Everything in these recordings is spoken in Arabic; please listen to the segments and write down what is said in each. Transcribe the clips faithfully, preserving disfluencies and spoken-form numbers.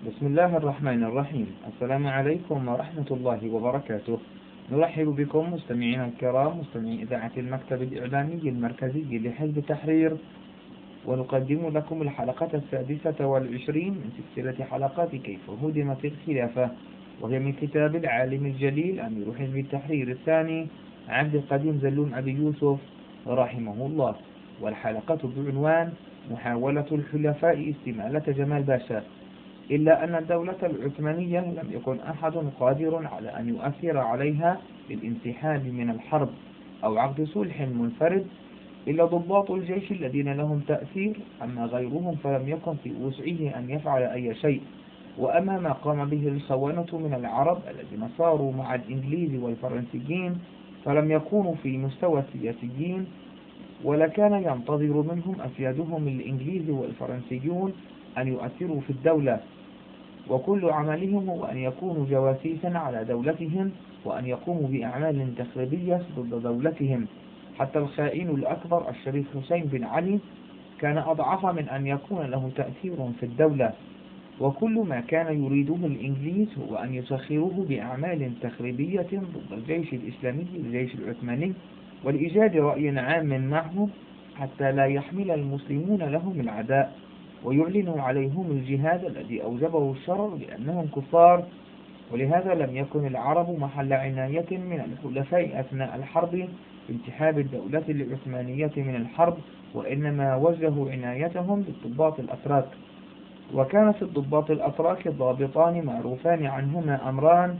بسم الله الرحمن الرحيم. السلام عليكم ورحمة الله وبركاته. نرحب بكم مستمعينا الكرام، مستمعي إذاعة المكتب الإعلامي المركزي لحزب التحرير، ونقدم لكم الحلقة السادسة والعشرين من سلسلة حلقات كيف هدمت الخلافة، وهي من كتاب العالم الجليل أمير حزب التحرير الثاني عبد القديم زلوم أبي يوسف رحمه الله، والحلقة بعنوان محاولة الحلفاء استمالة جمال باشا. إلا أن الدولة العثمانية لم يكن أحد قادر على أن يؤثر عليها للانسحاب من الحرب أو عقد صلح منفرد إلا ضباط الجيش الذين لهم تأثير، أما غيرهم فلم يكن في وسعه أن يفعل أي شيء. وأما ما قام به الخونة من العرب الذين صاروا مع الإنجليز والفرنسيين فلم يكونوا في مستوى السياسيين، ولكان ينتظر منهم أسيادهم الإنجليز والفرنسيون أن يؤثروا في الدولة، وكل عملهم هو أن يكونوا جواسيسا على دولتهم وأن يقوموا بأعمال تخريبية ضد دولتهم. حتى الخائن الأكبر الشريف حسين بن علي كان أضعف من أن يكون له تأثير في الدولة، وكل ما كان يريده الإنجليز هو أن يسخروه بأعمال تخريبية ضد الجيش الإسلامي الجيش العثماني، ولإيجاد رأي عام معه حتى لا يحمل المسلمون لهم العداء ويعلنوا عليهم الجهاد الذي أوجبه الشرع لأنهم كفار. ولهذا لم يكن العرب محل عناية من الحلفاء أثناء الحرب بانسحاب الدولة العثمانية من الحرب، وإنما وجهوا عنايتهم بالضباط الأتراك. وكان في الضباط الأتراك ضابطان معروفان عنهما أمران: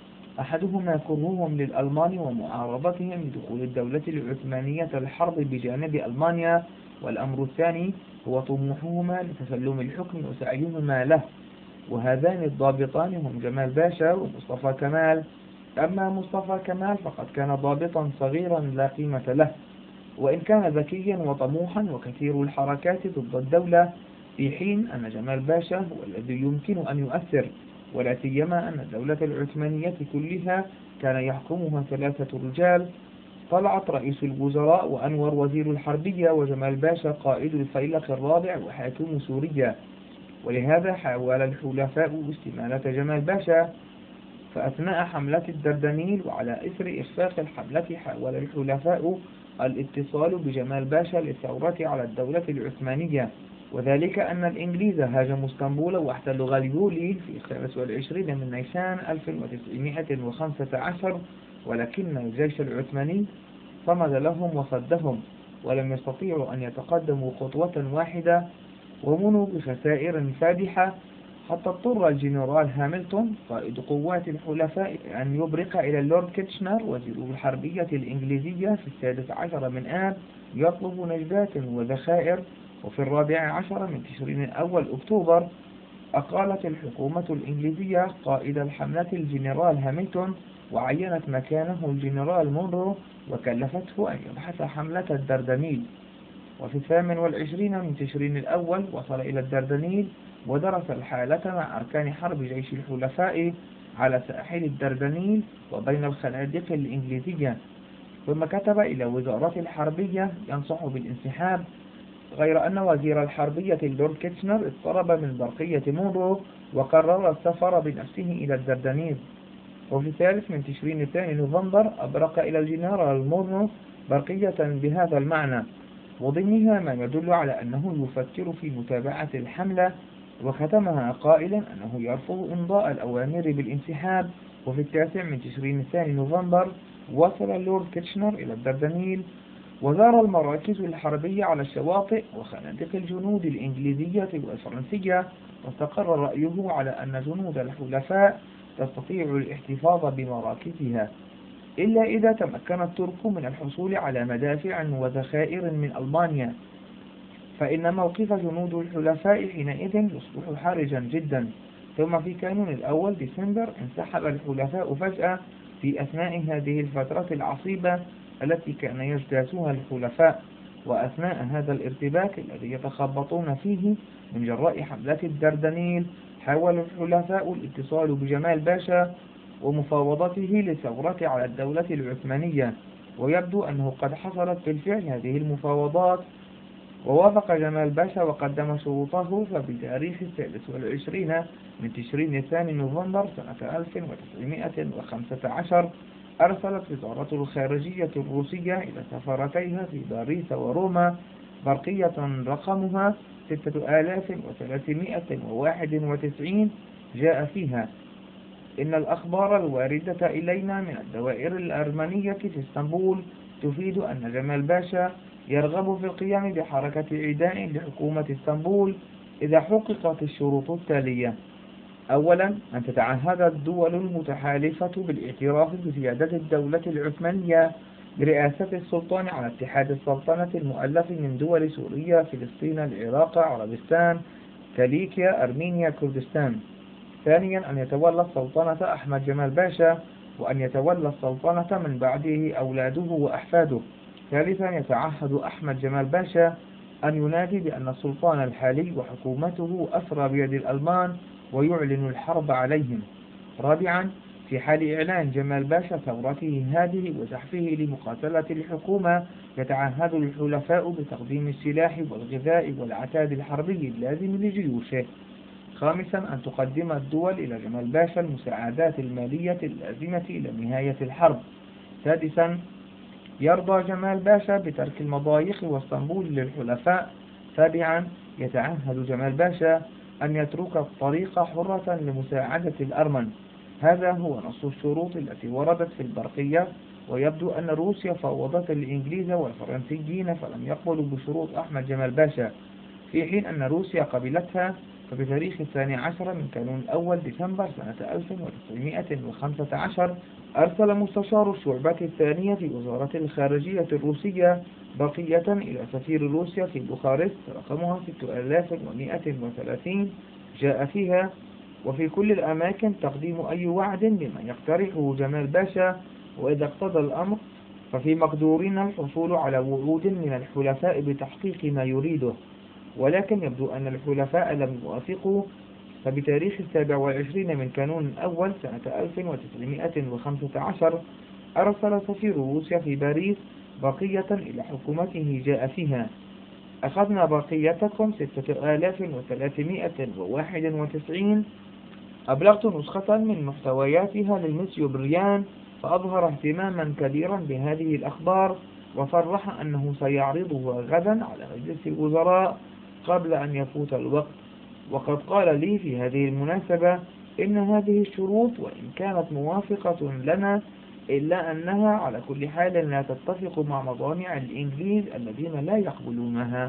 أحدهما كرههم للألمان ومعارضتهم لدخول الدولة العثمانية الحرب بجانب ألمانيا، والأمر الثاني هو طموحهما لتسلم الحكم وسعيهما له. وهذان الضابطان هم جمال باشا ومصطفى كمال. أما مصطفى كمال فقد كان ضابطا صغيرا لا قيمة له، وإن كان ذكيا وطموحا وكثير الحركات ضد الدولة، في حين أن جمال باشا هو الذي يمكن أن يؤثر، ولا سيما أن الدولة العثمانية كلها كان يحكمها ثلاثة رجال: طلعت رئيس الوزراء، وأنور وزير الحربية، وجمال باشا قائد الفيلق الرابع وحاكم سوريا. ولهذا حاول الحلفاء استمالة جمال باشا، فأثناء حملة الدردنيل وعلى إثر إخفاق الحملة حاول الحلفاء الاتصال بجمال باشا للثورة على الدولة العثمانية، وذلك أن الإنجليز هاجموا اسطنبول واحتلوا غاليولي في الخامس والعشرين من نيسان ألف وتسعمائة وخمسة عشر، ولكن الجيش العثماني صمد لهم وصدهم، ولم يستطيعوا أن يتقدموا خطوة واحدة، ومنوا بخسائر فادحة، حتى اضطر الجنرال هاملتون قائد قوات الحلفاء أن يبرق إلى اللورد كيتشنر وزير الحربية الإنجليزية في السادس عشر من آب يطلب نجدات وذخائر. وفي الرابع عشر من تشرين الأول أكتوبر أقالت الحكومة الإنجليزية قائد الحملة الجنرال هاملتون، وعينت مكانه الجنرال مونرو، وكلفته أن يبحث حملة الدردنيل. وفي الثامن والعشرين من تشرين الأول وصل إلى الدردنيل ودرس الحالة مع أركان حرب جيش الحلفاء على ساحل الدردنيل وبين الخنادق الإنجليزية، ثم كتب إلى وزارة الحربية ينصح بالانسحاب، غير أن وزير الحربية اللورد كيتشنر اضطرب من برقية مونرو وقرر السفر بنفسه إلى الدردنيل. وفي الثالث من تشرين الثاني نوفمبر أبرق إلى الجنرال مونرو برقية بهذا المعنى، وضمنها ما يدل على أنه يفكر في متابعة الحملة، وختمها قائلا أنه يرفض إمضاء الأوامر بالانسحاب. وفي التاسع من تشرين الثاني نوفمبر وصل اللورد كيتشنر إلى الدردنيل وزار المراكز الحربية على الشواطئ وخنادق الجنود الإنجليزية والفرنسية، واستقر رأيه على أن جنود الحلفاء تستطيع الاحتفاظ بمراكزها، إلا إذا تمكن الترك من الحصول على مدافع وذخائر من ألمانيا، فإن موقف جنود الحلفاء حينئذ يصبح حرجا جدا. ثم في كانون الأول ديسمبر انسحب الحلفاء فجأة في أثناء هذه الفترة العصيبة التي كان يجتازها الحلفاء، وأثناء هذا الارتباك الذي يتخبطون فيه من جراء حملة الدردنيل حاول الحلفاء الاتصال بجمال باشا ومفاوضته للثورة على الدولة العثمانية، ويبدو أنه قد حصلت بالفعل هذه المفاوضات، ووافق جمال باشا وقدم شروطه، فبتاريخ السادس والعشرين من تشرين الثاني نوفمبر سنة ألف وتسعمائة وخمسة عشر أرسلت وزارة الخارجية الروسية إلى سفارتيها في باريس وروما برقية رقمها ستة آلاف وثلاثمائة وواحد وتسعين جاء فيها: إن الأخبار الواردة إلينا من الدوائر الأرمنية في اسطنبول تفيد أن جمال باشا يرغب في القيام بحركة عداء لحكومة اسطنبول إذا حققت الشروط التالية: أولا، أن تتعهد الدول المتحالفة بالاعتراف بزيادة الدولة العثمانية برئاسة السلطان على اتحاد السلطنة المؤلف من دول سوريا، فلسطين، العراق، عربستان، كاليكيا، أرمينيا، كردستان. ثانيا، أن يتولى السلطنة أحمد جمال باشا، وأن يتولى السلطنة من بعده أولاده وأحفاده. ثالثا، يتعهد أحمد جمال باشا أن ينادي بأن السلطان الحالي وحكومته أسرى بيد الألمان ويعلن الحرب عليهم. رابعا، في حال إعلان جمال باشا ثورته هذه وزحفه لمقاتلة الحكومة، يتعهد الحلفاء بتقديم السلاح والغذاء والعتاد الحربي اللازم لجيوشه. خامسا، أن تقدم الدول إلى جمال باشا المساعدات المالية اللازمة إلى نهاية الحرب. سادسا، يرضى جمال باشا بترك المضايق واسطنبول للحلفاء. سابعا، يتعهد جمال باشا أن يترك الطريق حرة لمساعدة الأرمن. هذا هو نص الشروط التي وردت في البرقية، ويبدو أن روسيا فوضت الإنجليز والفرنسيين فلم يقبلوا بشروط أحمد جمال باشا، في حين أن روسيا قبلتها. فبتاريخ الثاني عشر من كانون الأول ديسمبر سنة ألف وتسعمائة وخمسة عشر أرسل مستشار الشعبة الثانية في وزارة الخارجية الروسية بقية إلى سفير روسيا في بوخارست رقمها ستة آلاف ومائة وثلاثين جاء فيها: وفي كل الأماكن تقديم أي وعد بما يقترحه جمال باشا، وإذا اقتضى الأمر ففي مقدورنا الحصول على وعود من الحلفاء بتحقيق ما يريده، ولكن يبدو أن الحلفاء لم يوافقوا. فبتاريخ السابع والعشرين من كانون الأول سنة ألف وتسعمائة وخمسة عشر أرسل سفير روسيا في باريس بقية إلى حكومته جاء فيها: أخذنا بقيتكم ستة آلاف وثلاثمائة وواحد وتسعين. أبلغت نسخة من محتوياتها للمسيو بريان، فأظهر اهتماما كبيرا بهذه الأخبار، وصرح أنه سيعرضها غدا على مجلس الوزراء قبل أن يفوت الوقت. وقد قال لي في هذه المناسبة إن هذه الشروط وإن كانت موافقة لنا إلا أنها على كل حال لا تتفق مع مصانع الإنجليز الذين لا يقبلونها.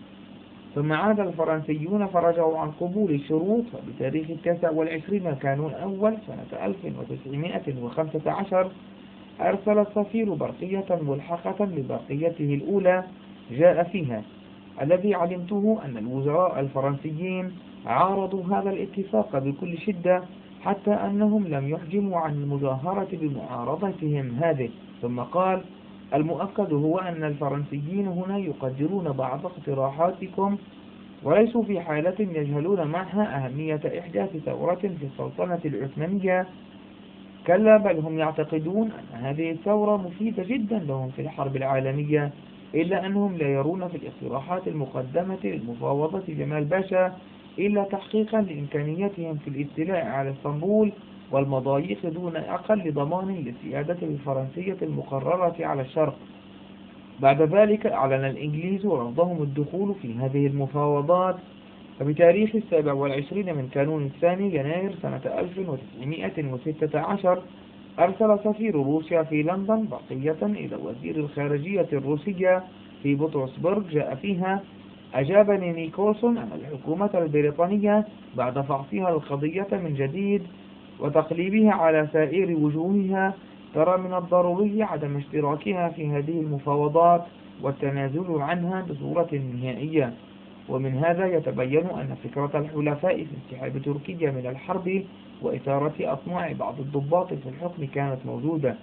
ثم عاد الفرنسيون فرجعوا عن قبول الشروط، فبتاريخ التاسع والعشرين كانون أول سنة ألف وتسعمائة وخمسة عشر أرسل السفير برقية ملحقة لبرقيته الأولى جاء فيها: الذي علمته أن الوزراء الفرنسيين عارضوا هذا الاتفاق بكل شدة، حتى أنهم لم يحجموا عن المجاهرة بمعارضتهم هذه. ثم قال: المؤكد هو أن الفرنسيين هنا يقدرون بعض اقتراحاتكم، وليسوا في حالة يجهلون معها أهمية إحداث ثورة في السلطنة العثمانية. كلا، بل هم يعتقدون أن هذه الثورة مفيدة جدا لهم في الحرب العالمية، إلا أنهم لا يرون في الاقتراحات المقدمة للمفاوضة جمال باشا إلا تحقيقا لإمكانيتهم في الاستيلاء على اسطنبول والمضايق دون أقل ضمان للسيادة الفرنسية المقررة على الشرق. بعد ذلك أعلن الإنجليز رفضهم الدخول في هذه المفاوضات. فبتاريخ السابع والعشرين من كانون الثاني يناير سنة ألف وتسعمائة وستة عشر أرسل سفير روسيا في لندن بقية إلى وزير الخارجية الروسية في بطرسبرغ جاء فيها: أجابني نيكولسون أن الحكومة البريطانية بعد فحصها القضية من جديد وتقليبها على سائر وجوهها ترى من الضروري عدم اشتراكها في هذه المفاوضات والتنازل عنها بصورة نهائية. ومن هذا يتبين أن فكرة الحلفاء في انسحاب تركيا من الحرب وإثارة أطماع بعض الضباط في الحكم كانت موجودة،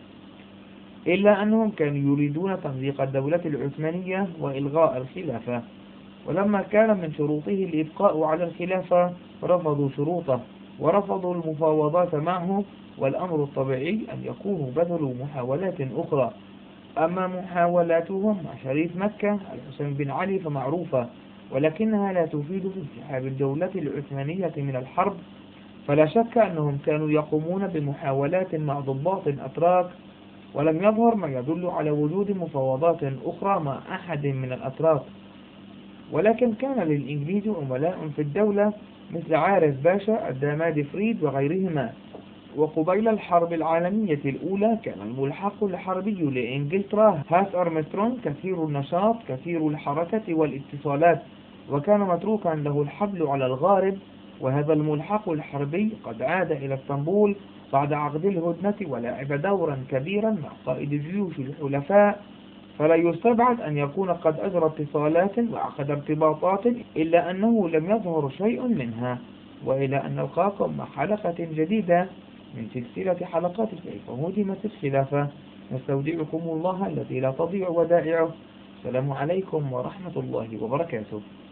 إلا أنهم كانوا يريدون تمزيق الدولة العثمانية وإلغاء الخلافة. ولما كان من شروطه الإبقاء على الخلافة رفضوا شروطه ورفضوا المفاوضات معه، والأمر الطبيعي أن يكونوا بذلوا محاولات أخرى. أما محاولاتهم مع شريف مكة الحسين بن علي فمعروفة، ولكنها لا تفيد في انسحاب الدولة العثمانية من الحرب، فلا شك أنهم كانوا يقومون بمحاولات مع ضباط أتراك، ولم يظهر ما يدل على وجود مفاوضات أخرى مع أحد من الأتراك. ولكن كان للإنجليز عملاء في الدولة مثل عارف باشا الداماد فريد وغيرهما. وقبيل الحرب العالمية الأولى كان الملحق الحربي لإنجلترا هاس أرمسترونغ كثير النشاط كثير الحركة والاتصالات، وكان متروكا له الحبل على الغارب. وهذا الملحق الحربي قد عاد إلى اسطنبول بعد عقد الهدنة ولعب دورا كبيرا مع قائد جيوش الحلفاء، فلا يستبعد أن يكون قد أجرى اتصالات وعقد ارتباطات، إلا أنه لم يظهر شيء منها. وإلى أن نلقاكم مع حلقة جديدة من سلسلة حلقات كيف هدمت الخلافة، نستودعكم الله التي لا تضيع ودائعه. السلام عليكم ورحمة الله وبركاته.